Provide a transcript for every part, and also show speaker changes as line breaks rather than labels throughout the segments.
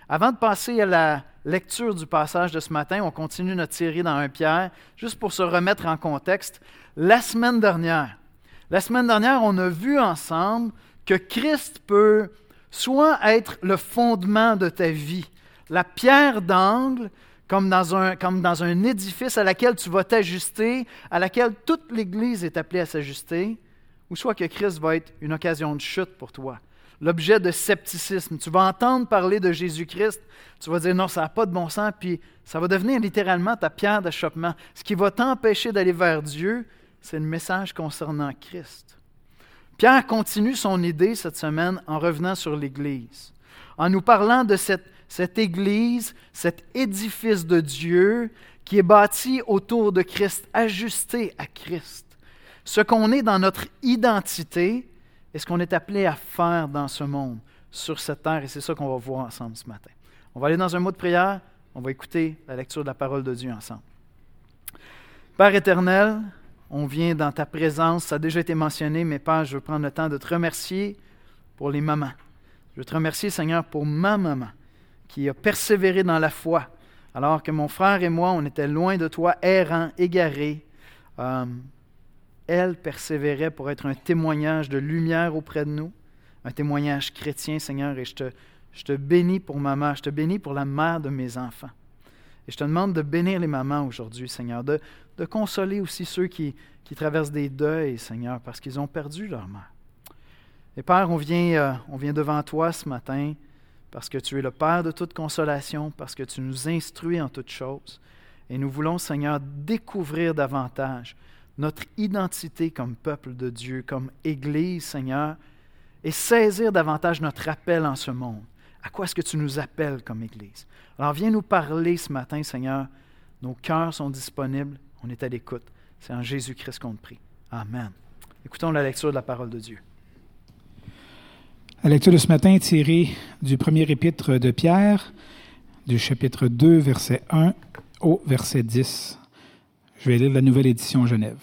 Avant de passer à la lecture du passage de ce matin, on continue notre série dans 1 Pierre, juste pour se remettre en contexte. La semaine dernière, on a vu ensemble que Christ peut soit être le fondement de ta vie, la pierre d'angle, comme dans un édifice à laquelle tu vas t'ajuster, à laquelle toute l'Église est appelée à s'ajuster, ou soit que Christ va être une occasion de chute pour toi, l'objet de scepticisme. Tu vas entendre parler de Jésus-Christ, tu vas dire non, ça n'a pas de bon sens, puis ça va devenir littéralement ta pierre d'achoppement. Ce qui va t'empêcher d'aller vers Dieu, c'est le message concernant Christ. Pierre continue son idée cette semaine en revenant sur l'Église, en nous parlant de cette Église, cet édifice de Dieu qui est bâti autour de Christ, ajusté à Christ. Ce qu'on est dans notre identité et ce qu'on est appelé à faire dans ce monde, sur cette terre, et c'est ça qu'on va voir ensemble ce matin. On va aller dans un mot de prière, on va écouter la lecture de la parole de Dieu ensemble. Père éternel, on vient dans ta présence, ça a déjà été mentionné, mais Père, je veux prendre le temps de te remercier pour les mamans. Je veux te remercier, Seigneur, pour ma maman, qui a persévéré dans la foi, alors que mon frère et moi, on était loin de toi, errants, égarés. Elle persévérait pour être un témoignage de lumière auprès de nous, un témoignage chrétien, Seigneur, et je te bénis pour ma mère, je te bénis pour la mère de mes enfants. Et je te demande de bénir les mamans aujourd'hui, Seigneur, de consoler aussi ceux qui traversent des deuils, Seigneur, parce qu'ils ont perdu leur mère. Et Père, on vient devant toi ce matin parce que tu es le Père de toute consolation, parce que tu nous instruis en toutes choses. Et nous voulons, Seigneur, découvrir davantage notre identité comme peuple de Dieu, comme Église, Seigneur, et saisir davantage notre appel en ce monde. À quoi est-ce que tu nous appelles comme Église? Alors viens nous parler ce matin, Seigneur. Nos cœurs sont disponibles, on est à l'écoute. C'est en Jésus-Christ qu'on te prie. Amen. Écoutons la lecture de la parole de Dieu.
La lecture de ce matin est tirée du premier épître de Pierre, du chapitre 2, verset 1 au verset 10. Je vais lire la nouvelle édition Genève.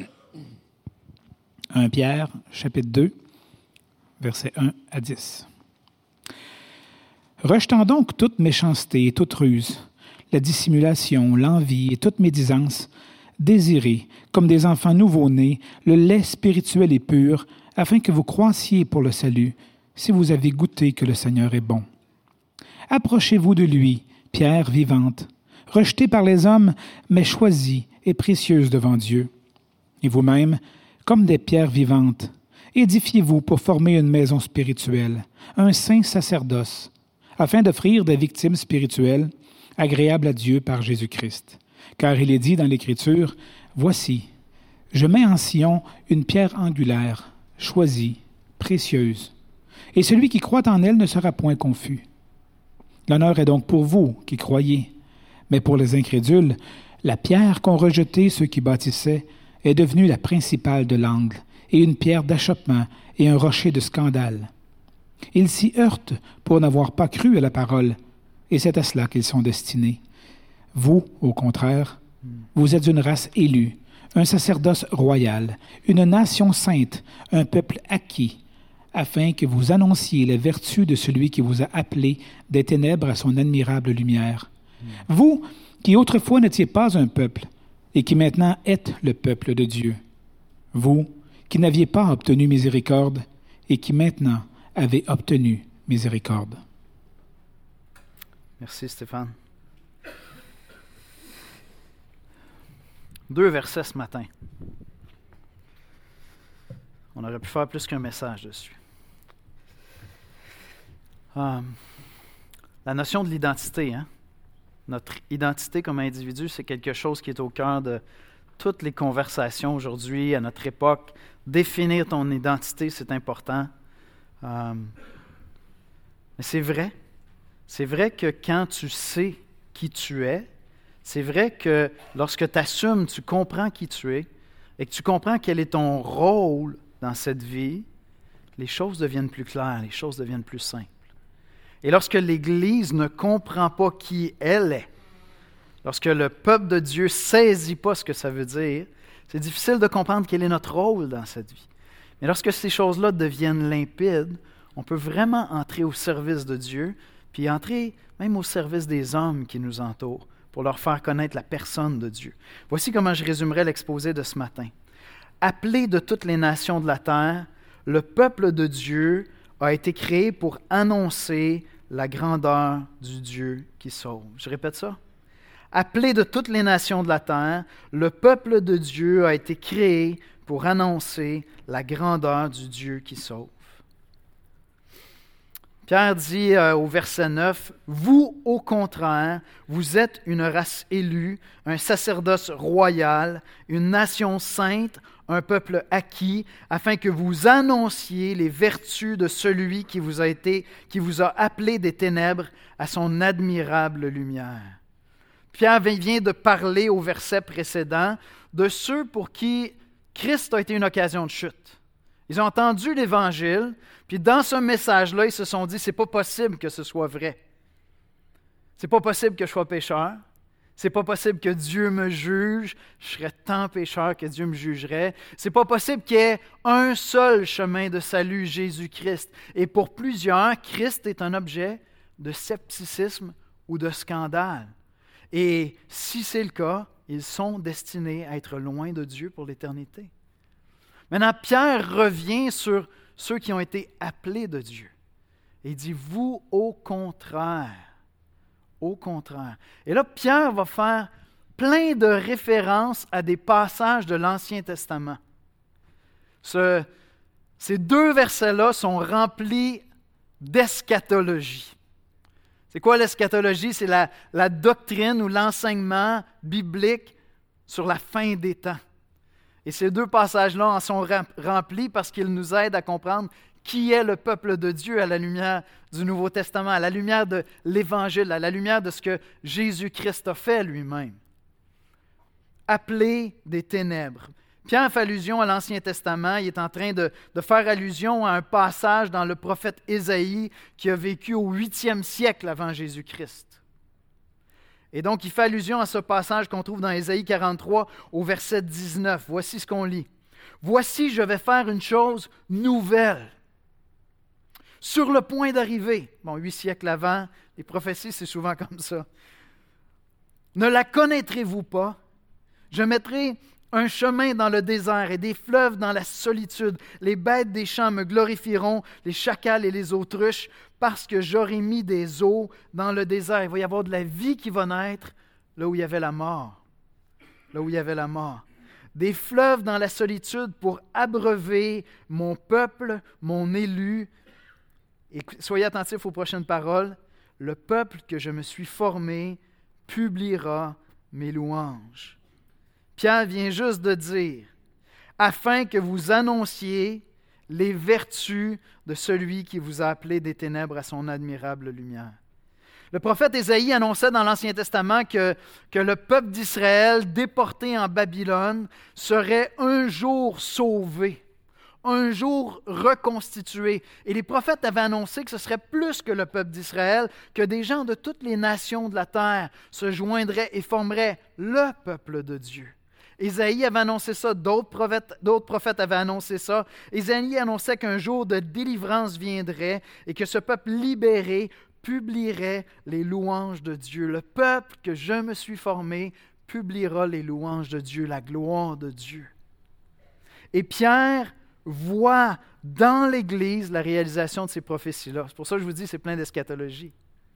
1 Pierre, chapitre 2, versets 1 à 10. Rejetant donc toute méchanceté et toute ruse, la dissimulation, l'envie et toute médisance, désirez, comme des enfants nouveau-nés, le lait spirituel et pur, afin que vous croissiez pour le salut, si vous avez goûté que le Seigneur est bon. Approchez-vous de lui, pierre vivante, rejetée par les hommes, mais choisie et précieuse devant Dieu. Et vous-même, comme des pierres vivantes, édifiez-vous pour former une maison spirituelle, un saint sacerdoce, afin d'offrir des victimes spirituelles agréables à Dieu par Jésus-Christ. Car il est dit dans l'Écriture, « Voici, je mets en Sion une pierre angulaire, choisie, précieuse, et celui qui croit en elle ne sera point confus. » L'honneur est donc pour vous qui croyez, mais pour les incrédules, la pierre qu'ont rejetée ceux qui bâtissaient est devenue la principale de l'angle, et une pierre d'achoppement et un rocher de scandale. Ils s'y heurtent pour n'avoir pas cru à la parole, et c'est à cela qu'ils sont destinés. Vous, au contraire, vous êtes une race élue, un sacerdoce royal, une nation sainte, un peuple acquis, afin que vous annonciez les vertus de celui qui vous a appelé des ténèbres à son admirable lumière. Vous, qui autrefois n'étiez pas un peuple, et qui maintenant êtes le peuple de Dieu. Vous, qui n'aviez pas obtenu miséricorde, et qui maintenant avez obtenu miséricorde.
Merci Stéphane. 2 versets ce matin. On aurait pu faire plus qu'un message dessus. La notion de l'identité, notre identité comme individu, c'est quelque chose qui est au cœur de toutes les conversations aujourd'hui, à notre époque. Définir ton identité, c'est important. Mais c'est vrai. C'est vrai que quand tu sais qui tu es, c'est vrai que lorsque tu assumes, tu comprends qui tu es et que tu comprends quel est ton rôle dans cette vie, les choses deviennent plus claires, les choses deviennent plus simples. Et lorsque l'Église ne comprend pas qui elle est, lorsque le peuple de Dieu ne saisit pas ce que ça veut dire, c'est difficile de comprendre quel est notre rôle dans cette vie. Mais lorsque ces choses-là deviennent limpides, on peut vraiment entrer au service de Dieu, puis entrer même au service des hommes qui nous entourent pour leur faire connaître la personne de Dieu. Voici comment je résumerai l'exposé de ce matin. Appelé de toutes les nations de la terre, le peuple de Dieu a été créé pour annoncer la grandeur du Dieu qui sauve. Je répète ça. Appelé de toutes les nations de la terre, le peuple de Dieu a été créé pour annoncer la grandeur du Dieu qui sauve. Pierre dit au verset 9, « Vous, au contraire, vous êtes une race élue, un sacerdoce royal, une nation sainte, un peuple acquis, afin que vous annonciez les vertus de celui qui vous a appelé des ténèbres à son admirable lumière. » Pierre vient de parler au verset précédent de ceux pour qui Christ a été une occasion de chute. Ils ont entendu l'Évangile, puis dans ce message-là, ils se sont dit, c'est pas possible que ce soit vrai. C'est pas possible que je sois pécheur. C'est pas possible que Dieu me juge. Je serais tant pécheur que Dieu me jugerait. C'est pas possible qu'il y ait un seul chemin de salut, Jésus-Christ. Et pour plusieurs, Christ est un objet de scepticisme ou de scandale. Et si c'est le cas, ils sont destinés à être loin de Dieu pour l'éternité. Maintenant, Pierre revient sur ceux qui ont été appelés de Dieu. Et il dit, vous, au contraire. Au contraire. Et là, Pierre va faire plein de références à des passages de l'Ancien Testament. Ces deux versets-là sont remplis d'eschatologie. C'est quoi l'eschatologie? C'est la doctrine ou l'enseignement biblique sur la fin des temps. Et ces deux passages-là en sont remplis parce qu'ils nous aident à comprendre qui est le peuple de Dieu à la lumière du Nouveau Testament, à la lumière de l'Évangile, à la lumière de ce que Jésus-Christ a fait lui-même. Appelé des ténèbres. Pierre fait allusion à l'Ancien Testament. Il est en train de faire allusion à un passage dans le prophète Ésaïe qui a vécu au 8e siècle avant Jésus-Christ. Et donc, il fait allusion à ce passage qu'on trouve dans Ésaïe 43 au verset 19. Voici ce qu'on lit. « Voici, je vais faire une chose nouvelle, sur le point d'arriver. » Bon, 8 siècles avant, les prophéties, c'est souvent comme ça. « Ne la connaîtrez-vous pas? Je mettrai un chemin dans le désert et des fleuves dans la solitude. Les bêtes des champs me glorifieront, les chacals et les autruches, parce que j'aurai mis des eaux dans le désert. » Il va y avoir de la vie qui va naître là où il y avait la mort. Là où il y avait la mort. Des fleuves dans la solitude pour abreuver mon peuple, mon élu. Et soyez attentifs aux prochaines paroles. Le peuple que je me suis formé publiera mes louanges. Pierre vient juste de dire, afin que vous annonciez les vertus de celui qui vous a appelé des ténèbres à son admirable lumière. Le prophète Ésaïe annonçait dans l'Ancien Testament que le peuple d'Israël, déporté en Babylone, serait un jour sauvé, un jour reconstitué. Et les prophètes avaient annoncé que ce serait plus que le peuple d'Israël, que des gens de toutes les nations de la terre se joindraient et formeraient le peuple de Dieu. Ésaïe avait annoncé ça, d'autres prophètes avaient annoncé ça. Ésaïe annonçait qu'un jour de délivrance viendrait et que ce peuple libéré publierait les louanges de Dieu. Le peuple que je me suis formé publiera les louanges de Dieu, la gloire de Dieu. Et Pierre voit dans l'Église la réalisation de ces prophéties-là. C'est pour ça que je vous dis c'est plein d'eschatologie.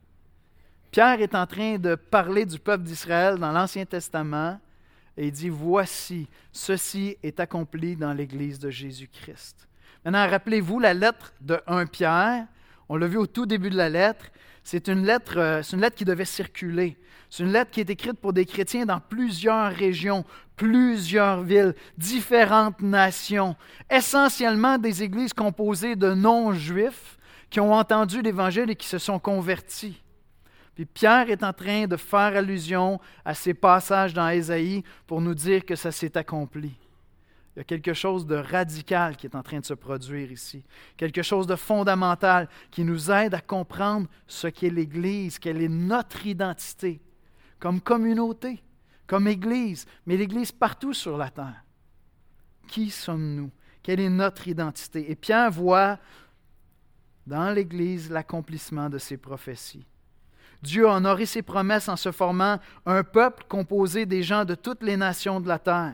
Pierre est en train de parler du peuple d'Israël dans l'Ancien Testament et il dit, voici, ceci est accompli dans l'Église de Jésus-Christ. Maintenant, rappelez-vous la lettre de 1 Pierre, on l'a vu au tout début de la lettre, c'est une lettre qui devait circuler. C'est une lettre qui est écrite pour des chrétiens dans plusieurs régions, plusieurs villes, différentes nations, essentiellement des églises composées de non-juifs qui ont entendu l'Évangile et qui se sont convertis. Puis Pierre est en train de faire allusion à ces passages dans Ésaïe pour nous dire que ça s'est accompli. Il y a quelque chose de radical qui est en train de se produire ici. Quelque chose de fondamental qui nous aide à comprendre ce qu'est l'Église, quelle est notre identité, comme communauté, comme Église, mais l'Église partout sur la terre. Qui sommes-nous? Quelle est notre identité? Et Pierre voit dans l'Église l'accomplissement de ses prophéties. Dieu a honoré ses promesses en se formant un peuple composé des gens de toutes les nations de la terre.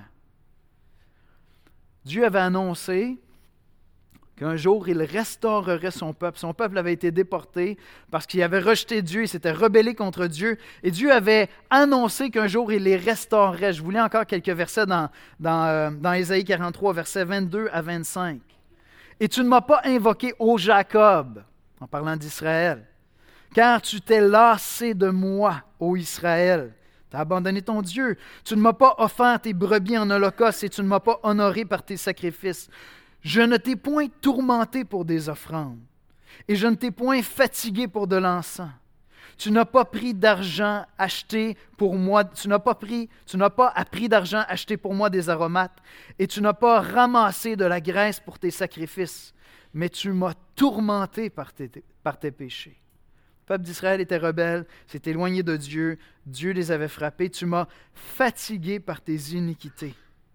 Dieu avait annoncé qu'un jour, il restaurerait son peuple. Son peuple avait été déporté parce qu'il avait rejeté Dieu, il s'était rebellé contre Dieu. Et Dieu avait annoncé qu'un jour, il les restaurerait. Je vous lis encore quelques versets dans Ésaïe 43, versets 22 à 25. « Et tu ne m'as pas invoqué, ô Jacob, en parlant d'Israël, car tu t'es lassé de moi, ô Israël. Tu as abandonné ton Dieu. Tu ne m'as pas offert tes brebis en holocauste et tu ne m'as pas honoré par tes sacrifices. Je ne t'ai point tourmenté pour des offrandes, et je ne t'ai point fatigué pour de l'encens. Tu n'as pas pris d'argent acheté pour moi, tu n'as pas appris d'argent acheté pour moi des aromates, et tu n'as pas ramassé de la graisse pour tes sacrifices, mais tu m'as tourmenté par tes péchés. Le peuple d'Israël était rebelle, s'est éloigné de Dieu, Dieu les avait frappés, tu m'as fatigué par tes iniquités.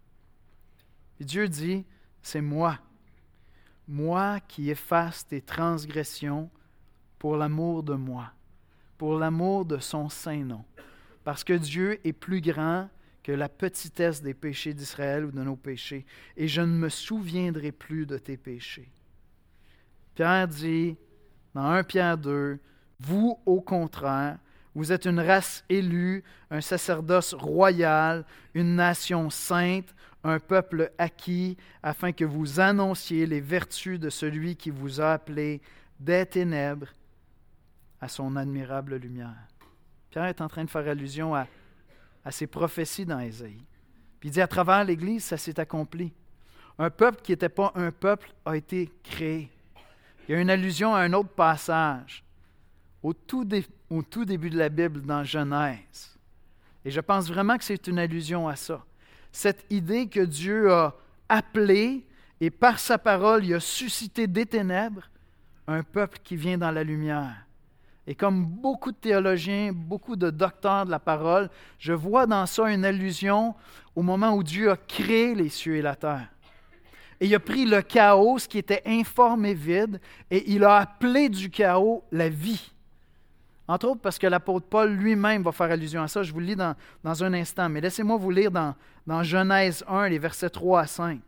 Et Dieu dit, c'est moi qui efface tes transgressions pour l'amour de moi, pour l'amour de son saint nom. Parce que Dieu est plus grand que la petitesse des péchés d'Israël ou de nos péchés, et je ne me souviendrai plus de tes péchés. Pierre dit, dans 1 Pierre 2, « Vous, au contraire, vous êtes une race élue, un sacerdoce royal, une nation sainte, un peuple acquis, afin que vous annonciez les vertus de celui qui vous a appelé des ténèbres à son admirable lumière. » Pierre est en train de faire allusion à ses prophéties dans Ésaïe. Puis il dit, à travers l'Église, ça s'est accompli. Un peuple qui n'était pas un peuple a été créé. Il y a une allusion à un autre passage, au tout début de la Bible, dans Genèse. Et je pense vraiment que c'est une allusion à ça. Cette idée que Dieu a appelé et par sa parole, il a suscité des ténèbres un peuple qui vient dans la lumière. Et comme beaucoup de théologiens, beaucoup de docteurs de la parole, je vois dans ça une allusion au moment où Dieu a créé les cieux et la terre. Et il a pris le chaos, ce qui était informe et vide, et il a appelé du chaos la vie. Entre autres parce que l'apôtre Paul lui-même va faire allusion à ça. Je vous le lis dans un instant. Mais laissez-moi vous lire dans Genèse 1, les versets 3 à 5.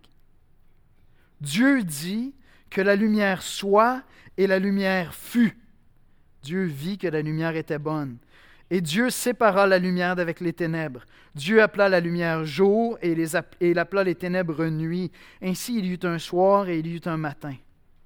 Dieu dit que la lumière soit et la lumière fut. Dieu vit que la lumière était bonne. Et Dieu sépara la lumière d'avec les ténèbres. Dieu appela la lumière jour et il appela les ténèbres nuit. Ainsi il y eut un soir et il y eut un matin.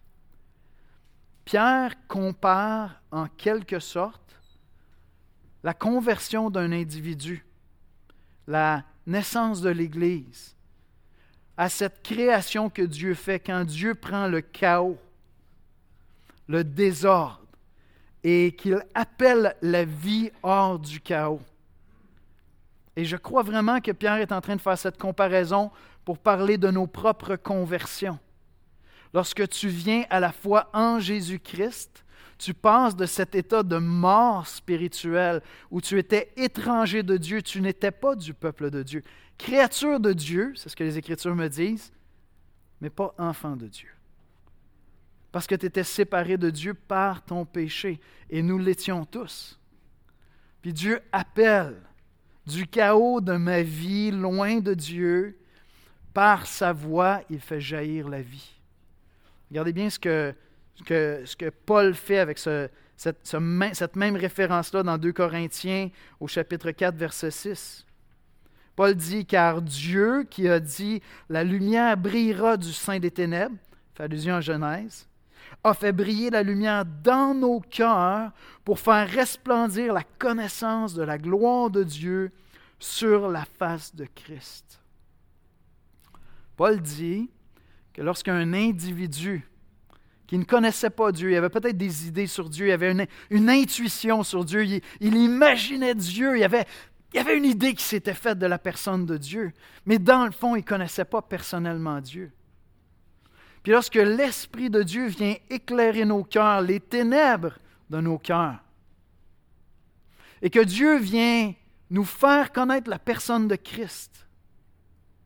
Pierre compare en quelque sorte la conversion d'un individu, la naissance de l'Église, à cette création que Dieu fait quand Dieu prend le chaos, le désordre, et qu'il appelle la vie hors du chaos. Et je crois vraiment que Pierre est en train de faire cette comparaison pour parler de nos propres conversions. Lorsque tu viens à la foi en Jésus-Christ, tu passes de cet état de mort spirituelle où tu étais étranger de Dieu, tu n'étais pas du peuple de Dieu. Créature de Dieu, c'est ce que les Écritures me disent, mais pas enfant de Dieu. Parce que tu étais séparé de Dieu par ton péché, et nous l'étions tous. Puis Dieu appelle du chaos de ma vie, loin de Dieu, par sa voix, il fait jaillir la vie. Regardez bien ce que Paul fait avec cette même référence-là dans 2 Corinthiens au chapitre 4, verset 6. Paul dit, « Car Dieu qui a dit, la lumière brillera du sein des ténèbres, » fait allusion à Genèse, a fait briller la lumière dans nos cœurs pour faire resplendir la connaissance de la gloire de Dieu sur la face de Christ. Paul dit que lorsqu'un individu qui ne connaissait pas Dieu, il avait peut-être des idées sur Dieu, il avait une intuition sur Dieu, il imaginait Dieu, il y avait une idée qui s'était faite de la personne de Dieu, mais dans le fond, il ne connaissait pas personnellement Dieu. Puis lorsque l'Esprit de Dieu vient éclairer nos cœurs, les ténèbres de nos cœurs, et que Dieu vient nous faire connaître la personne de Christ,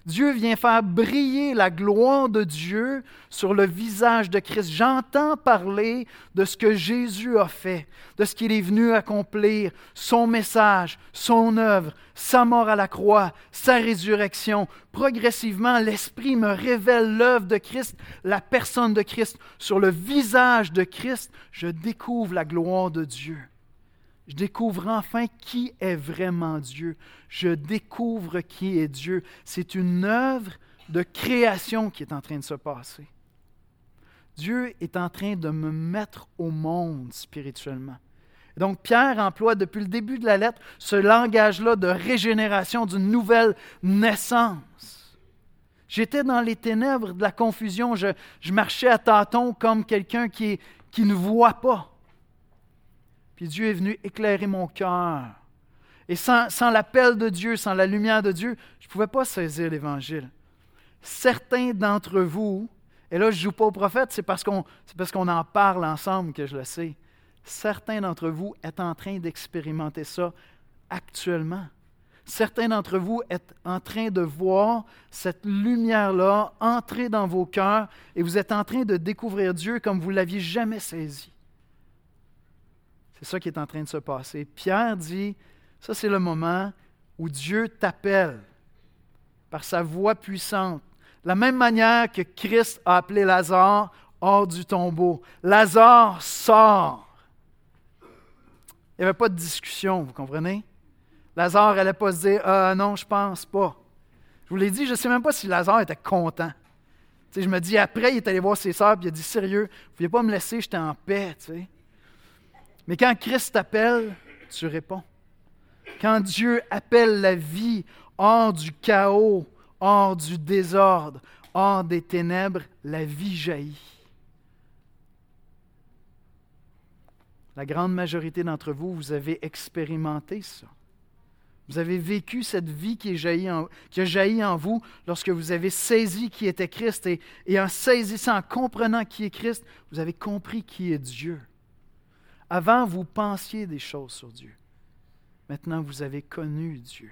Dieu vient faire briller la gloire de Dieu sur le visage de Christ. J'entends parler de ce que Jésus a fait, de ce qu'il est venu accomplir, son message, son œuvre, sa mort à la croix, sa résurrection. Progressivement, l'Esprit me révèle l'œuvre de Christ, la personne de Christ. Sur le visage de Christ, je découvre la gloire de Dieu. Je découvre enfin qui est vraiment Dieu. Je découvre qui est Dieu. C'est une œuvre de création qui est en train de se passer. Dieu est en train de me mettre au monde spirituellement. Donc, Pierre emploie depuis le début de la lettre ce langage-là de régénération, d'une nouvelle naissance. J'étais dans les ténèbres de la confusion. Je marchais à tâtons comme quelqu'un qui ne voit pas. Puis Dieu est venu éclairer mon cœur. Et sans l'appel de Dieu, sans la lumière de Dieu, je ne pouvais pas saisir l'Évangile. Certains d'entre vous, et là je ne joue pas au prophète, c'est parce qu'on en parle ensemble que je le sais. Certains d'entre vous êtes en train d'expérimenter ça actuellement. Certains d'entre vous êtes en train de voir cette lumière-là entrer dans vos cœurs et vous êtes en train de découvrir Dieu comme vous ne l'aviez jamais saisi. C'est ça qui est en train de se passer. Pierre dit, ça c'est le moment où Dieu t'appelle par sa voix puissante. De la même manière que Christ a appelé Lazare hors du tombeau. Lazare sort. Il n'y avait pas de discussion, vous comprenez? Lazare n'allait pas se dire, non, je ne pense pas. Je vous l'ai dit, je ne sais même pas si Lazare était content. Tu sais, je me dis, après, il est allé voir ses sœurs et il a dit, sérieux, vous ne pouviez pas me laisser, j'étais en paix, tu sais. Mais quand Christ t'appelle, tu réponds. Quand Dieu appelle la vie hors du chaos, hors du désordre, hors des ténèbres, la vie jaillit. La grande majorité d'entre vous, vous avez expérimenté ça. Vous avez vécu cette vie qui a jailli en vous lorsque vous avez saisi qui était Christ et en saisissant, en comprenant qui est Christ, vous avez compris qui est Dieu. Avant, vous pensiez des choses sur Dieu. Maintenant, vous avez connu Dieu.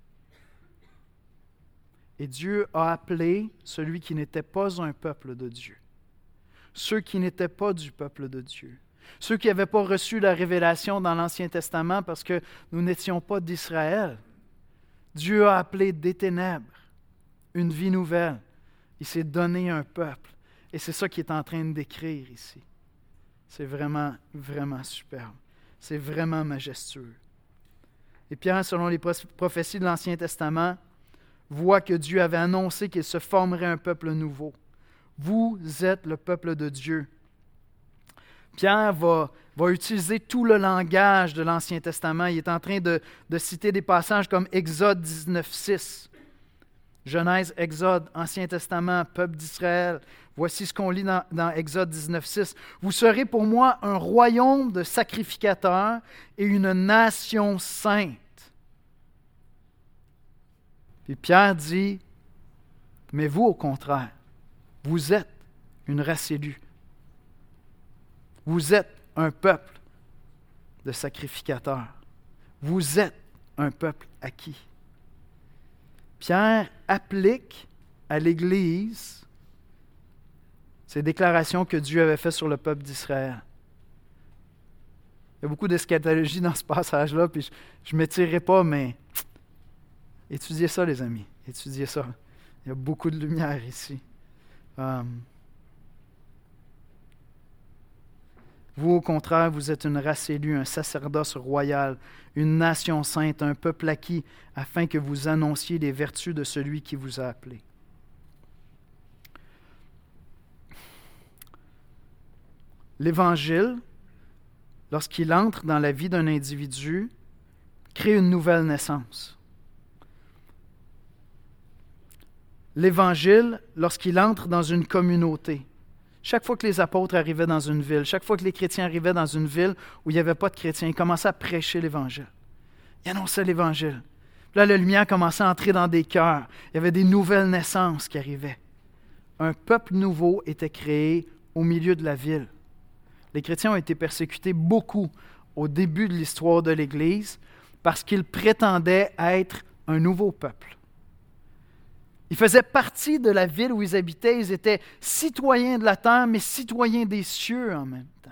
Et Dieu a appelé celui qui n'était pas un peuple de Dieu. Ceux qui n'étaient pas du peuple de Dieu. Ceux qui n'avaient pas reçu la révélation dans l'Ancien Testament parce que nous n'étions pas d'Israël. Dieu a appelé des ténèbres une vie nouvelle. Il s'est donné un peuple. Et c'est ça qu'il est en train de décrire ici. C'est vraiment, vraiment superbe. C'est vraiment majestueux. Et Pierre, selon les prophéties de l'Ancien Testament, voit que Dieu avait annoncé qu'il se formerait un peuple nouveau. Vous êtes le peuple de Dieu. Pierre va utiliser tout le langage de l'Ancien Testament. Il est en train de citer des passages comme Exode 19:6. Genèse, Exode, Ancien Testament, peuple d'Israël. Voici ce qu'on lit dans Exode 19:6. Vous serez pour moi un royaume de sacrificateurs et une nation sainte. Puis Pierre dit, mais vous, au contraire, vous êtes une race élue. Vous êtes un peuple de sacrificateurs. Vous êtes un peuple acquis. Pierre applique à l'Église ces déclarations que Dieu avait faites sur le peuple d'Israël. Il y a beaucoup d'eschatologie dans ce passage-là, puis je ne m'étirerai pas, mais étudiez ça, les amis. Étudiez ça. Il y a beaucoup de lumière ici. Vous, au contraire, vous êtes une race élue, un sacerdoce royal, une nation sainte, un peuple acquis, afin que vous annonciez les vertus de celui qui vous a appelé. L'Évangile, lorsqu'il entre dans la vie d'un individu, crée une nouvelle naissance. L'Évangile, lorsqu'il entre dans une communauté, chaque fois que les apôtres arrivaient dans une ville, chaque fois que les chrétiens arrivaient dans une ville où il n'y avait pas de chrétiens, ils commençaient à prêcher l'Évangile. Ils annonçaient l'Évangile. Puis là, la lumière commençait à entrer dans des cœurs. Il y avait des nouvelles naissances qui arrivaient. Un peuple nouveau était créé au milieu de la ville. Les chrétiens ont été persécutés beaucoup au début de l'histoire de l'Église parce qu'ils prétendaient être un nouveau peuple. Ils faisaient partie de la ville où ils habitaient. Ils étaient citoyens de la terre, mais citoyens des cieux en même temps.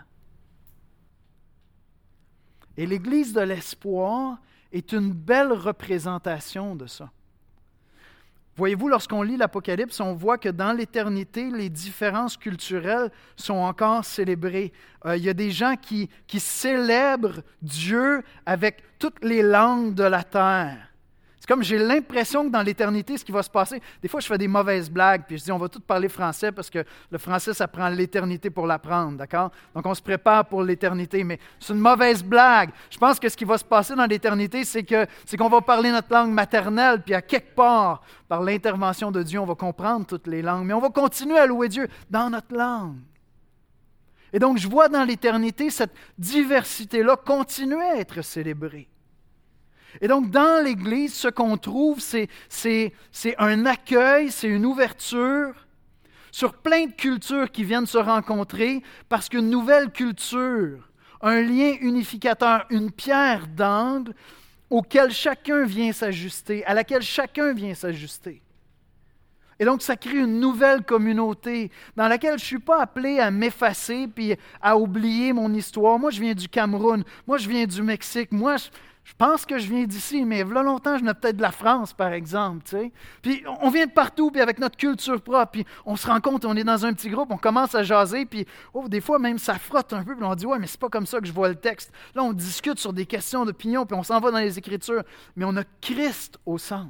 Et l'Église de l'Espoir est une belle représentation de ça. Voyez-vous, lorsqu'on lit l'Apocalypse, on voit que dans l'éternité, les différences culturelles sont encore célébrées. Il y a des gens qui célèbrent Dieu avec toutes les langues de la terre. C'est comme j'ai l'impression que dans l'éternité, ce qui va se passer, des fois je fais des mauvaises blagues, puis je dis on va tous parler français parce que le français, ça prend l'éternité pour l'apprendre, d'accord? Donc on se prépare pour l'éternité, mais c'est une mauvaise blague. Je pense que ce qui va se passer dans l'éternité, c'est qu'on va parler notre langue maternelle, puis à quelque part, par l'intervention de Dieu, on va comprendre toutes les langues, mais on va continuer à louer Dieu dans notre langue. Et donc je vois dans l'éternité cette diversité-là continuer à être célébrée. Et donc, dans l'Église, ce qu'on trouve, c'est un accueil, c'est une ouverture sur plein de cultures qui viennent se rencontrer parce qu'une nouvelle culture, un lien unificateur, une pierre d'angle auquel chacun vient s'ajuster, à laquelle chacun vient s'ajuster. Et donc, ça crée une nouvelle communauté dans laquelle je ne suis pas appelé à m'effacer puis à oublier mon histoire. Moi, je viens du Cameroun. Moi, je viens du Mexique. Moi, je pense que je viens d'ici, mais il y a longtemps, je venais peut-être de la France, par exemple. Tu sais. Puis on vient de partout, puis avec notre culture propre, puis on se rend compte, on est dans un petit groupe, on commence à jaser, puis des fois même ça frotte un peu, puis on dit « Ouais, mais c'est pas comme ça que je vois le texte. » Là, on discute sur des questions d'opinion, puis on s'en va dans les Écritures, mais on a Christ au centre,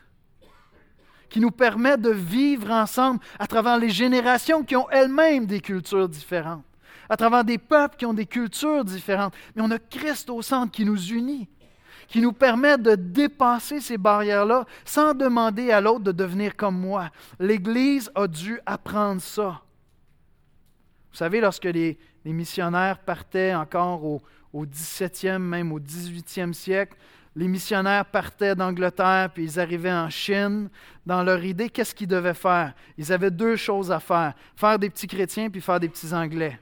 qui nous permet de vivre ensemble à travers les générations qui ont elles-mêmes des cultures différentes, à travers des peuples qui ont des cultures différentes, mais on a Christ au centre qui nous unit, qui nous permet de dépasser ces barrières-là sans demander à l'autre de devenir comme moi. L'Église a dû apprendre ça. Vous savez, lorsque les missionnaires partaient encore au 17e, même au 18e siècle, les missionnaires partaient d'Angleterre puis ils arrivaient en Chine. Dans leur idée, qu'est-ce qu'ils devaient faire? Ils avaient deux choses à faire. Faire des petits chrétiens puis faire des petits Anglais.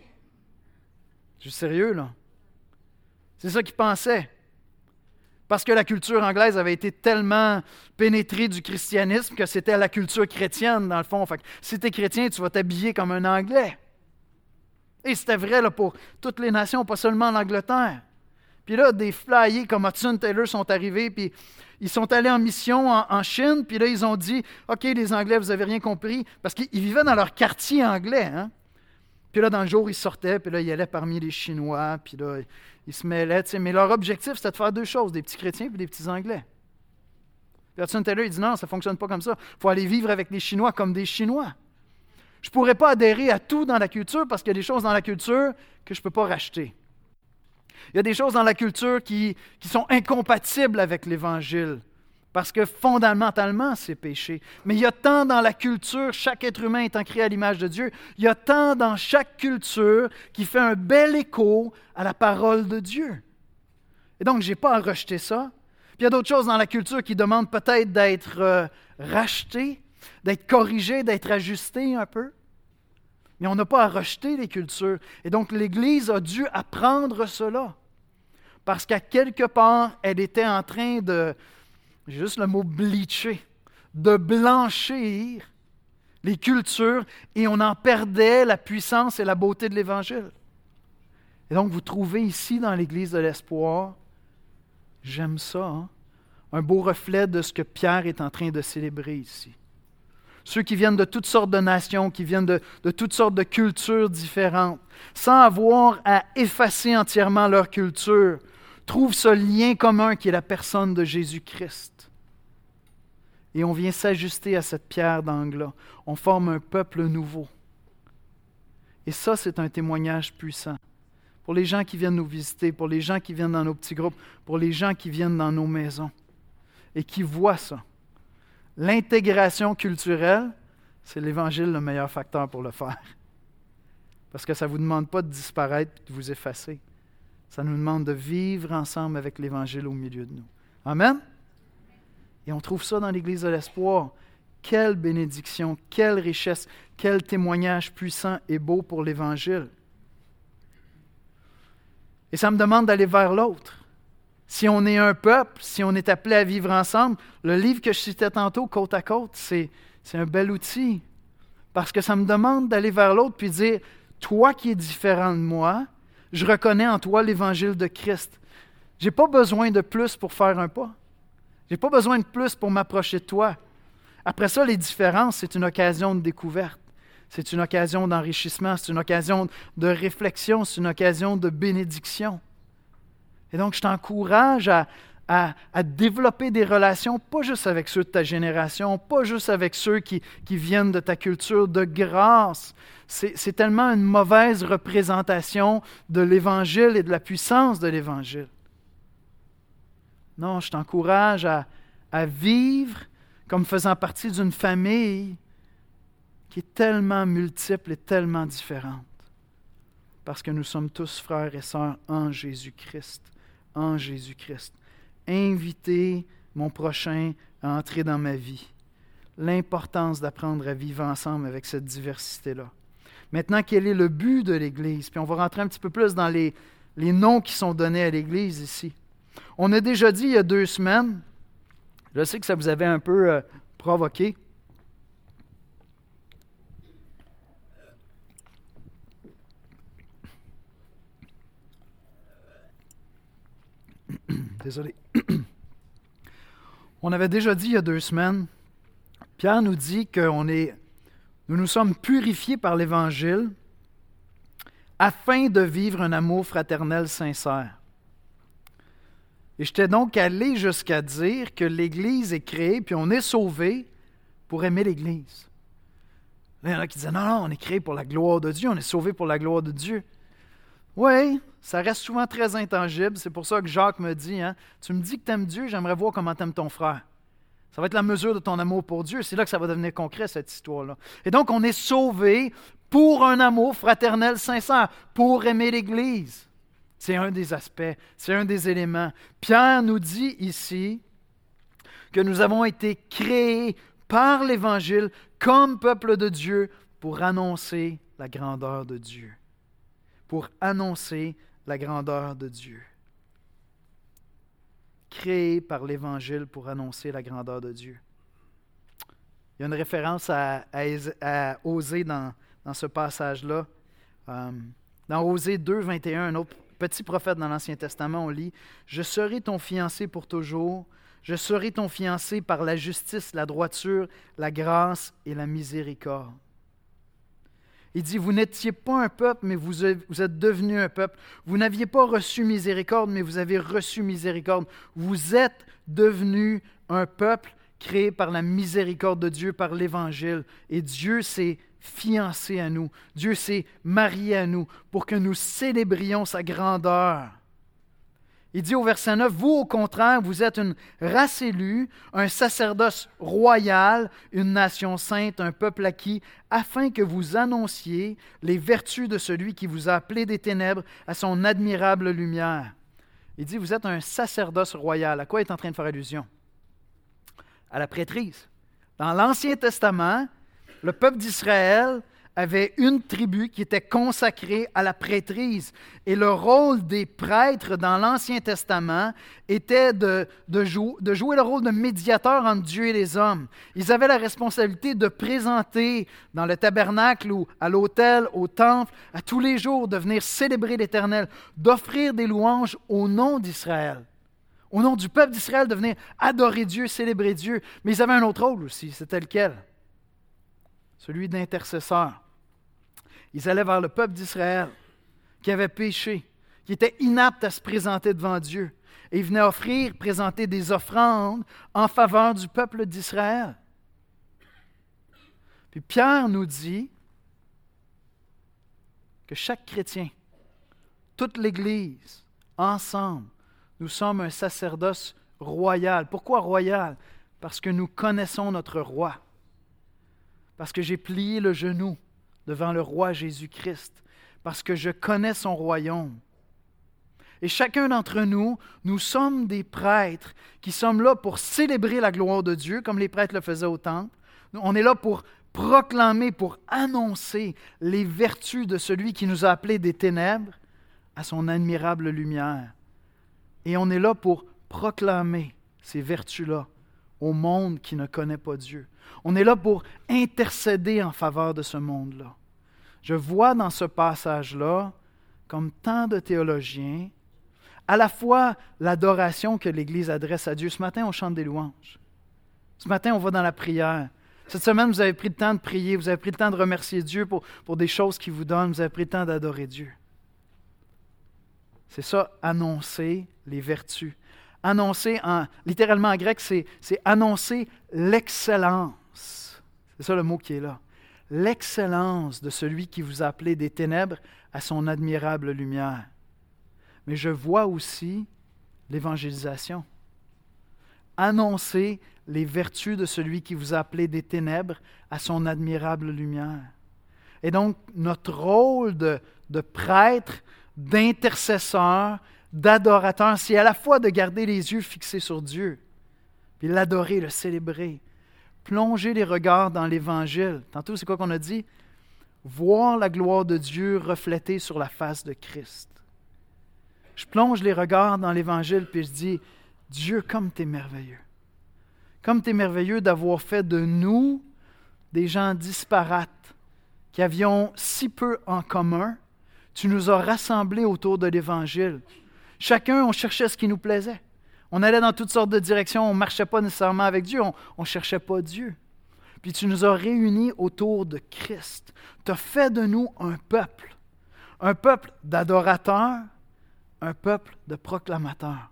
Je suis sérieux, là? C'est ça qu'ils pensaient. Parce que la culture anglaise avait été tellement pénétrée du christianisme que c'était la culture chrétienne, dans le fond. Fait que si tu es chrétien, tu vas t'habiller comme un Anglais. Et c'était vrai là, pour toutes les nations, pas seulement l'Angleterre. Puis là, des flyers comme Hudson Taylor sont arrivés, puis ils sont allés en mission en Chine, puis là, ils ont dit « OK, les Anglais, vous n'avez rien compris. » Parce qu'ils vivaient dans leur quartier anglais, hein? Puis là, dans le jour, ils sortaient, puis là, ils allaient parmi les Chinois, puis là, ils se mêlaient. Mais leur objectif, c'était de faire deux choses, des petits chrétiens et des petits Anglais. Puis Hudson Taylor, il dit non, ça ne fonctionne pas comme ça. Il faut aller vivre avec les Chinois comme des Chinois. Je ne pourrais pas adhérer à tout dans la culture parce qu'il y a des choses dans la culture que je ne peux pas racheter. Il y a des choses dans la culture qui sont incompatibles avec l'Évangile. Parce que fondamentalement, c'est péché. Mais il y a tant dans la culture, chaque être humain étant créé à l'image de Dieu, il y a tant dans chaque culture qui fait un bel écho à la parole de Dieu. Et donc, je n'ai pas à rejeter ça. Puis il y a d'autres choses dans la culture qui demandent peut-être d'être rachetées, d'être corrigées, d'être ajustées un peu. Mais on n'a pas à rejeter les cultures. Et donc, l'Église a dû apprendre cela. Parce qu'à quelque part, elle était en train de... J'ai juste le mot bleacher, de blanchir les cultures et on en perdait la puissance et la beauté de l'Évangile. Et donc, vous trouvez ici dans l'Église de l'Espoir, j'aime ça, hein? Un beau reflet de ce que Pierre est en train de célébrer ici. Ceux qui viennent de toutes sortes de nations, qui viennent de toutes sortes de cultures différentes, sans avoir à effacer entièrement leur culture, trouvent ce lien commun qui est la personne de Jésus-Christ. Et on vient s'ajuster à cette pierre d'angle-là. On forme un peuple nouveau. Et ça, c'est un témoignage puissant. Pour les gens qui viennent nous visiter, pour les gens qui viennent dans nos petits groupes, pour les gens qui viennent dans nos maisons et qui voient ça. L'intégration culturelle, c'est l'Évangile le meilleur facteur pour le faire. Parce que ça ne vous demande pas de disparaître et de vous effacer. Ça nous demande de vivre ensemble avec l'Évangile au milieu de nous. Amen? Et on trouve ça dans l'Église de l'Espoir. Quelle bénédiction, quelle richesse, quel témoignage puissant et beau pour l'Évangile. Et ça me demande d'aller vers l'autre. Si on est un peuple, si on est appelé à vivre ensemble, le livre que je citais tantôt, Côte à côte, c'est un bel outil. Parce que ça me demande d'aller vers l'autre puis dire, toi qui es différent de moi, je reconnais en toi l'évangile de Christ. Je n'ai pas besoin de plus pour faire un pas. Je n'ai pas besoin de plus pour m'approcher de toi. Après ça, les différences, c'est une occasion de découverte. C'est une occasion d'enrichissement, c'est une occasion de réflexion, c'est une occasion de bénédiction. Et donc, je t'encourage à développer des relations, pas juste avec ceux de ta génération, pas juste avec ceux qui viennent de ta culture, de grâce. C'est tellement une mauvaise représentation de l'Évangile et de la puissance de l'Évangile. Non, je t'encourage à vivre comme faisant partie d'une famille qui est tellement multiple et tellement différente. Parce que nous sommes tous frères et sœurs en Jésus-Christ. En Jésus-Christ. Inviter mon prochain à entrer dans ma vie. L'importance d'apprendre à vivre ensemble avec cette diversité-là. Maintenant, quel est le but de l'Église? Puis on va rentrer un petit peu plus dans les noms qui sont donnés à l'Église ici. On a déjà dit il y a 2 semaines, je sais que ça vous avait un peu provoqué, désolé. On avait déjà dit il y a 2 semaines, Pierre nous dit que nous sommes purifiés par l'Évangile afin de vivre un amour fraternel sincère. Et j'étais donc allé jusqu'à dire que l'Église est créée, puis on est sauvé pour aimer l'Église. Là, il y en a qui disaient, non, on est créé pour la gloire de Dieu, on est sauvé pour la gloire de Dieu. Oui, ça reste souvent très intangible. C'est pour ça que Jacques me dit, tu me dis que tu aimes Dieu, j'aimerais voir comment tu aimes ton frère. Ça va être la mesure de ton amour pour Dieu. C'est là que ça va devenir concret, cette histoire-là. Et donc, on est sauvé pour un amour fraternel sincère, pour aimer l'Église. C'est un des aspects, c'est un des éléments. Pierre nous dit ici que nous avons été créés par l'Évangile comme peuple de Dieu pour annoncer la grandeur de Dieu. Pour annoncer la grandeur de Dieu. Créé par l'Évangile pour annoncer la grandeur de Dieu. Il y a une référence à Osée dans ce passage-là. Dans Osée 2, 21, un autre petit prophète dans l'Ancien Testament, on lit « Je serai ton fiancé pour toujours, je serai ton fiancé par la justice, la droiture, la grâce et la miséricorde. » Il dit, vous n'étiez pas un peuple, mais vous êtes devenu un peuple. Vous n'aviez pas reçu miséricorde, mais vous avez reçu miséricorde. Vous êtes devenu un peuple créé par la miséricorde de Dieu, par l'Évangile. Et Dieu s'est fiancé à nous. Dieu s'est marié à nous pour que nous célébrions sa grandeur. Il dit au verset 9, « Vous, au contraire, vous êtes une race élue, un sacerdoce royal, une nation sainte, un peuple acquis, afin que vous annonciez les vertus de celui qui vous a appelé des ténèbres à son admirable lumière. » Il dit, vous êtes un sacerdoce royal. À quoi il est en train de faire allusion? À la prêtrise. Dans l'Ancien Testament, le peuple d'Israël avait une tribu qui était consacrée à la prêtrise. Et le rôle des prêtres dans l'Ancien Testament était de jouer le rôle de médiateur entre Dieu et les hommes. Ils avaient la responsabilité de présenter dans le tabernacle ou à l'autel, au temple, à tous les jours, de venir célébrer l'Éternel, d'offrir des louanges au nom d'Israël. Au nom du peuple d'Israël, de venir adorer Dieu, célébrer Dieu. Mais ils avaient un autre rôle aussi, c'était lequel? Celui d'intercesseur. Ils allaient vers le peuple d'Israël qui avait péché, qui était inapte à se présenter devant Dieu. Et ils venaient présenter des offrandes en faveur du peuple d'Israël. Puis Pierre nous dit que chaque chrétien, toute l'Église, ensemble, nous sommes un sacerdoce royal. Pourquoi royal? Parce que nous connaissons notre roi. Parce que j'ai plié le genou devant le roi Jésus-Christ, parce que je connais son royaume. Et chacun d'entre nous, nous sommes des prêtres qui sommes là pour célébrer la gloire de Dieu, comme les prêtres le faisaient au temple. On est là pour proclamer, pour annoncer les vertus de celui qui nous a appelés des ténèbres à son admirable lumière. Et on est là pour proclamer ces vertus-là au monde qui ne connaît pas Dieu. On est là pour intercéder en faveur de ce monde-là. Je vois dans ce passage-là, comme tant de théologiens, à la fois l'adoration que l'Église adresse à Dieu. Ce matin, on chante des louanges. Ce matin, on va dans la prière. Cette semaine, vous avez pris le temps de prier, vous avez pris le temps de remercier Dieu pour des choses qu'il vous donne, vous avez pris le temps d'adorer Dieu. C'est ça, annoncer les vertus. Annoncer, littéralement en grec, c'est annoncer l'excellence. C'est ça le mot qui est là. L'excellence de celui qui vous a appelé des ténèbres à son admirable lumière. Mais je vois aussi l'évangélisation. Annoncer les vertus de celui qui vous a appelé des ténèbres à son admirable lumière. Et donc, notre rôle de prêtre, d'intercesseur, d'adorateur, c'est à la fois de garder les yeux fixés sur Dieu, puis l'adorer, le célébrer, plonger les regards dans l'Évangile. Tantôt, c'est quoi qu'on a dit? Voir la gloire de Dieu reflétée sur la face de Christ. Je plonge les regards dans l'Évangile, puis je dis, Dieu, comme tu es merveilleux. Comme tu es merveilleux d'avoir fait de nous des gens disparates, qui avions si peu en commun. Tu nous as rassemblés autour de l'Évangile. Chacun, on cherchait ce qui nous plaisait. On allait dans toutes sortes de directions, on ne marchait pas nécessairement avec Dieu, on ne cherchait pas Dieu. Puis tu nous as réunis autour de Christ. Tu as fait de nous un peuple d'adorateurs, un peuple de proclamateurs.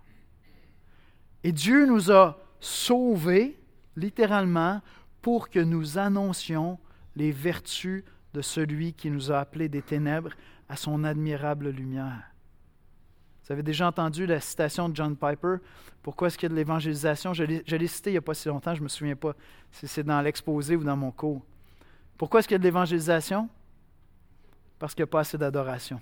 Et Dieu nous a sauvés, littéralement, pour que nous annoncions les vertus de celui qui nous a appelés des ténèbres à son admirable lumière. Vous avez déjà entendu la citation de John Piper. Pourquoi est-ce qu'il y a de l'évangélisation? Je l'ai cité il n'y a pas si longtemps, je ne me souviens pas si c'est dans l'exposé ou dans mon cours. Pourquoi est-ce qu'il y a de l'évangélisation? Parce qu'il n'y a pas assez d'adoration.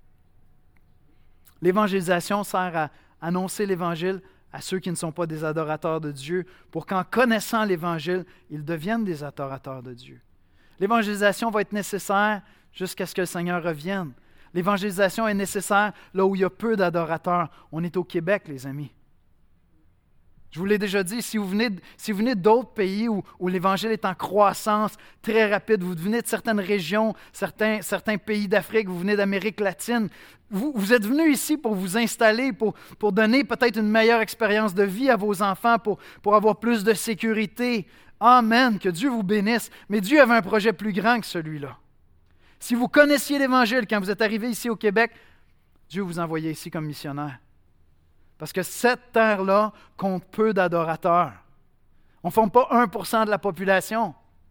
L'évangélisation sert à annoncer l'Évangile à ceux qui ne sont pas des adorateurs de Dieu, pour qu'en connaissant l'Évangile, ils deviennent des adorateurs de Dieu. L'évangélisation va être nécessaire jusqu'à ce que le Seigneur revienne. L'évangélisation est nécessaire là où il y a peu d'adorateurs. On est au Québec, les amis. Je vous l'ai déjà dit, si vous venez d'autres pays où l'Évangile est en croissance très rapide, vous venez de certaines régions, certains pays d'Afrique, vous venez d'Amérique latine, vous êtes venus ici pour vous installer, pour donner peut-être une meilleure expérience de vie à vos enfants, pour avoir plus de sécurité. Amen, que Dieu vous bénisse. Mais Dieu avait un projet plus grand que celui-là. Si vous connaissiez l'Évangile quand vous êtes arrivé ici au Québec, Dieu vous envoyait ici comme missionnaire. Parce que cette terre-là compte peu d'adorateurs. On ne forme pas 1% de la population.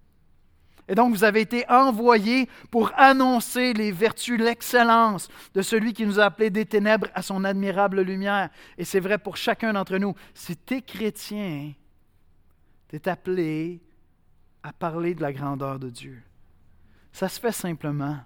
Et donc, vous avez été envoyés pour annoncer les vertus, l'excellence de celui qui nous a appelés des ténèbres à son admirable lumière. Et c'est vrai pour chacun d'entre nous. Si tu es chrétien, tu es appelé à parler de la grandeur de Dieu. Ça se fait simplement.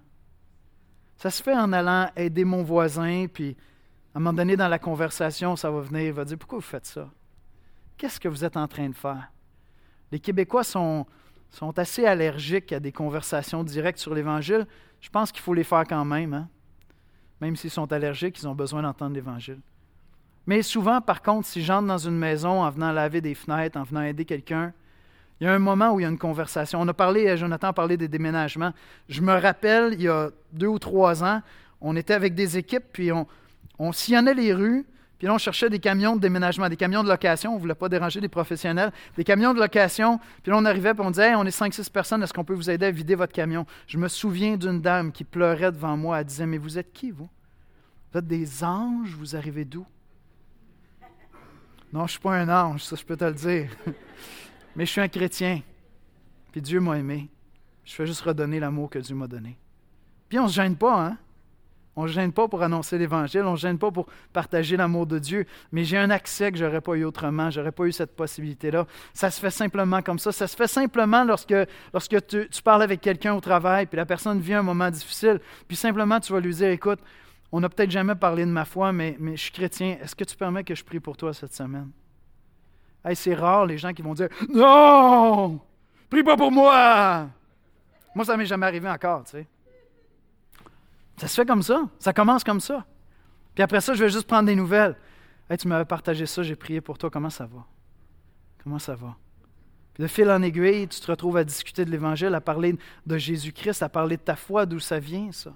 Ça se fait en allant aider mon voisin, puis à un moment donné dans la conversation, ça va venir, il va dire « Pourquoi vous faites ça? Qu'est-ce que vous êtes en train de faire? » Les Québécois sont assez allergiques à des conversations directes sur l'Évangile. Je pense qu'il faut les faire quand même. Hein? Même s'ils sont allergiques, ils ont besoin d'entendre l'Évangile. Mais souvent, par contre, si j'entre dans une maison en venant laver des fenêtres, en venant aider quelqu'un, il y a un moment où il y a une conversation. Jonathan a parlé des déménagements. Je me rappelle, il y a 2 ou 3 ans, on était avec des équipes, puis on sillonnait les rues, puis là, on cherchait des camions de déménagement, des camions de location. On ne voulait pas déranger des professionnels. Des camions de location, puis là, on arrivait, puis on disait hey, « on est 5-6 personnes, est-ce qu'on peut vous aider à vider votre camion? » Je me souviens d'une dame qui pleurait devant moi. Elle disait « Mais vous êtes qui, vous? Vous êtes des anges? Vous arrivez d'où? » Non, je ne suis pas un ange, ça, je peux te le dire. Mais je suis un chrétien. Puis Dieu m'a aimé. Je fais juste redonner l'amour que Dieu m'a donné. Puis on ne se gêne pas, hein? On ne se gêne pas pour annoncer l'Évangile, on ne se gêne pas pour partager l'amour de Dieu. Mais j'ai un accès que je n'aurais pas eu autrement, je n'aurais pas eu cette possibilité-là. Ça se fait simplement comme ça. Ça se fait simplement lorsque tu parles avec quelqu'un au travail, puis la personne vit un moment difficile, puis simplement tu vas lui dire, écoute, on n'a peut-être jamais parlé de ma foi, mais je suis chrétien. Est-ce que tu permets que je prie pour toi cette semaine? Hey, c'est rare les gens qui vont dire « Non! Prie pas pour moi! » Moi, ça ne m'est jamais arrivé encore, tu sais. Ça se fait comme ça. Ça commence comme ça. Puis après ça, je vais juste prendre des nouvelles. Hey, tu m'avais partagé ça, j'ai prié pour toi, comment ça va? Comment ça va? Puis de fil en aiguille, tu te retrouves à discuter de l'Évangile, à parler de Jésus-Christ, à parler de ta foi, d'où ça vient, ça.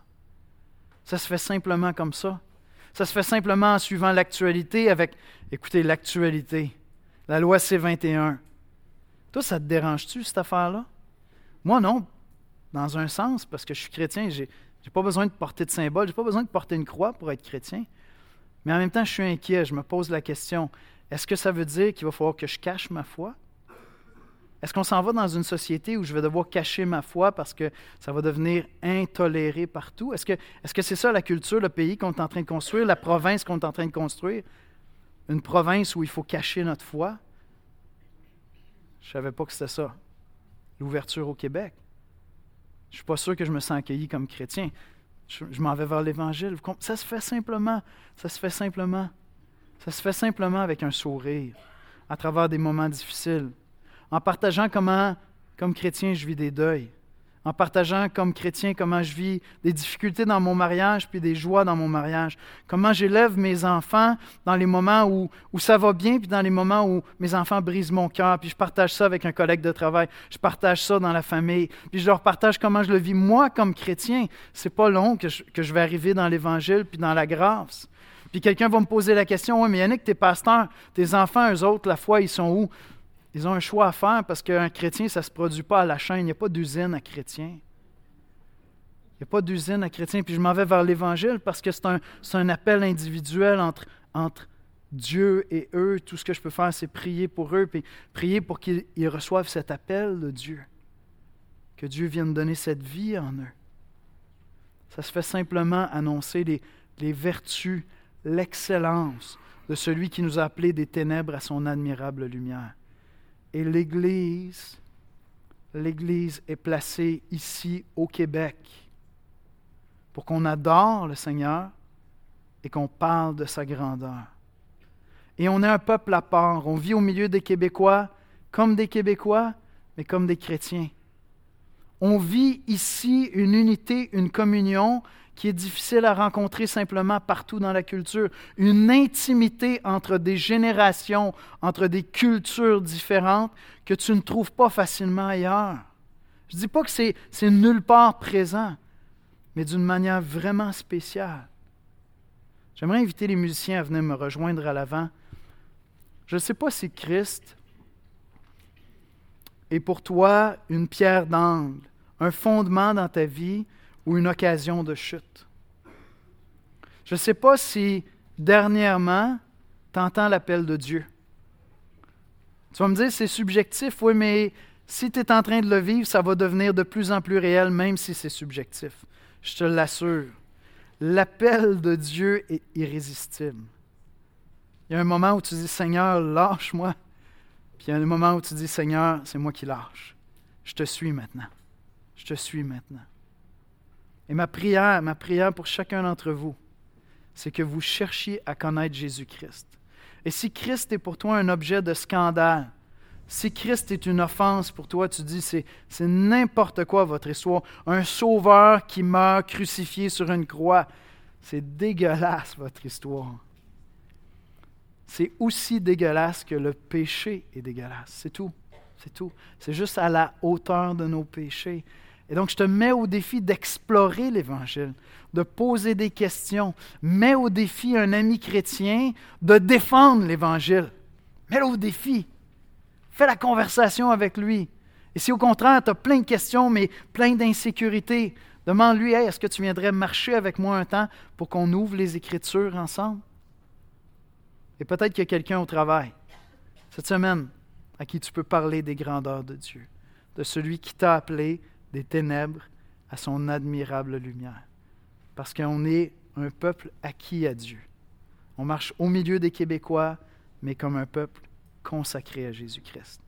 Ça se fait simplement comme ça. Ça se fait simplement en suivant l'actualité avec, écoutez, l'actualité. La loi C-21. Toi, ça te dérange-tu, cette affaire-là? Moi, non. Dans un sens, parce que je suis chrétien, j'ai pas besoin de porter de symbole, j'ai pas besoin de porter une croix pour être chrétien. Mais en même temps, je suis inquiet, je me pose la question, est-ce que ça veut dire qu'il va falloir que je cache ma foi? Est-ce qu'on s'en va dans une société où je vais devoir cacher ma foi parce que ça va devenir intoléré partout? Est-ce que c'est ça la culture, le pays qu'on est en train de construire, la province qu'on est en train de construire? Une province où il faut cacher notre foi? Je ne savais pas que c'était ça, l'ouverture au Québec. Je ne suis pas sûr que je me sens accueilli comme chrétien. Je m'en vais vers l'Évangile. Ça se fait simplement. Ça se fait simplement. Ça se fait simplement avec un sourire, à travers des moments difficiles. En partageant comment, comme chrétien, je vis des deuils. En partageant, comme chrétien, comment je vis des difficultés dans mon mariage puis des joies dans mon mariage. Comment j'élève mes enfants dans les moments où ça va bien puis dans les moments où mes enfants brisent mon cœur. Puis je partage ça avec un collègue de travail. Je partage ça dans la famille. Puis je leur partage comment je le vis moi comme chrétien. C'est pas long que je vais arriver dans l'Évangile puis dans la grâce. Puis quelqu'un va me poser la question, « Oui, mais Yannick, t'es pasteur, tes enfants, eux autres, la foi, ils sont où? » Ils ont un choix à faire parce qu'un chrétien, ça ne se produit pas à la chaîne. Il n'y a pas d'usine à chrétien. Il n'y a pas d'usine à chrétien. Puis je m'en vais vers l'Évangile parce que c'est un appel individuel entre Dieu et eux. Tout ce que je peux faire, c'est prier pour eux, puis prier pour qu'ils reçoivent cet appel de Dieu. Que Dieu vienne donner cette vie en eux. Ça se fait simplement annoncer les vertus, l'excellence de celui qui nous a appelés des ténèbres à son admirable lumière. Et l'Église est placée ici au Québec pour qu'on adore le Seigneur et qu'on parle de sa grandeur. Et on est un peuple à part. On vit au milieu des Québécois, mais comme des chrétiens. On vit ici une unité, une communion qui est difficile à rencontrer simplement partout dans la culture. Une intimité entre des générations, entre des cultures différentes que tu ne trouves pas facilement ailleurs. Je ne dis pas que c'est nulle part présent, mais d'une manière vraiment spéciale. J'aimerais inviter les musiciens à venir me rejoindre à l'avant. Je ne sais pas si Christ est pour toi une pierre d'angle, un fondement dans ta vie ou une occasion de chute. Je ne sais pas si, dernièrement, tu entends l'appel de Dieu. Tu vas me dire, c'est subjectif, oui, mais si tu es en train de le vivre, ça va devenir de plus en plus réel, même si c'est subjectif. Je te l'assure. L'appel de Dieu est irrésistible. Il y a un moment où tu dis, Seigneur, lâche-moi. Puis il y a un moment où tu dis, Seigneur, c'est moi qui lâche. Je te suis maintenant. Je te suis maintenant. Et ma prière pour chacun d'entre vous, c'est que vous cherchiez à connaître Jésus-Christ. Et si Christ est pour toi un objet de scandale, si Christ est une offense pour toi, tu dis c'est n'importe quoi votre histoire, un sauveur qui meurt crucifié sur une croix, c'est dégueulasse votre histoire. C'est aussi dégueulasse que le péché est dégueulasse, c'est tout. C'est tout. C'est juste à la hauteur de nos péchés. Et donc, je te mets au défi d'explorer l'Évangile, de poser des questions. Mets au défi un ami chrétien de défendre l'Évangile. Mets-le au défi. Fais la conversation avec lui. Et si au contraire, tu as plein de questions, mais plein d'insécurité, demande-lui, hey, est-ce que tu viendrais marcher avec moi un temps pour qu'on ouvre les Écritures ensemble? Et peut-être qu'il y a quelqu'un au travail, cette semaine, à qui tu peux parler des grandeurs de Dieu, de celui qui t'a appelé des ténèbres à son admirable lumière. Parce qu'on est un peuple acquis à Dieu. On marche au milieu des Québécois, mais comme un peuple consacré à Jésus-Christ.